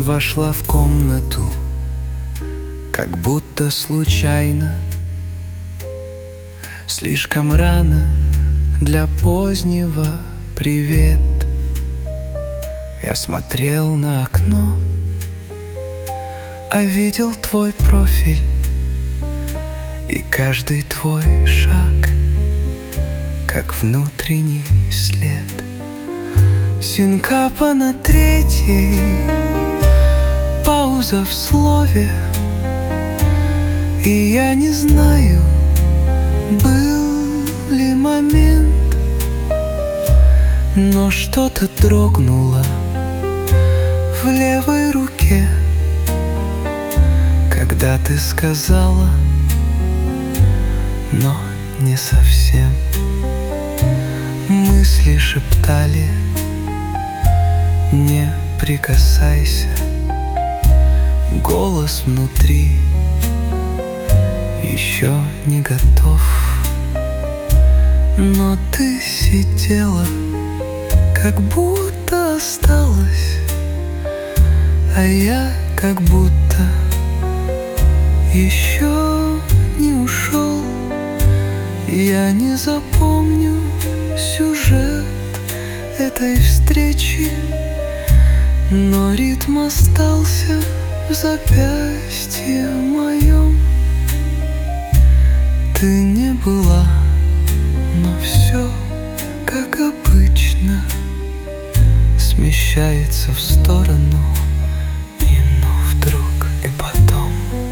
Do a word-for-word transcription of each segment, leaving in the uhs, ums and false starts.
вошла в комнату, как будто случайно. Слишком рано для позднего привет. Я смотрел на окно, а видел твой профиль и каждый твой шаг, как внутренний след. Синкопа на третьей, пауза в слове, и я не знаю, был ли момент, но что-то дрогнуло в левой руке, когда ты сказала, но не совсем. Мысли шептали: не прикасайся. Голос внутри еще не готов. Но ты сидела, как будто осталась, а я как будто еще не ушел. Я не запомню сюжет этой встречи, но ритм остался в запястье моем. Ты не была, но все, как обычно, смещается в сторону, и ну вдруг, и потом.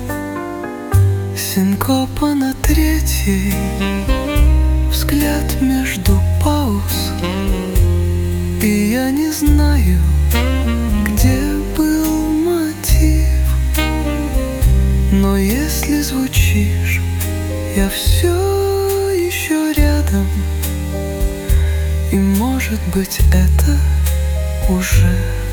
Синкопа на третьей, взгляд между пауз, и я не знаю, где был мотив. Но если звучишь, я все еще рядом, и может быть это уже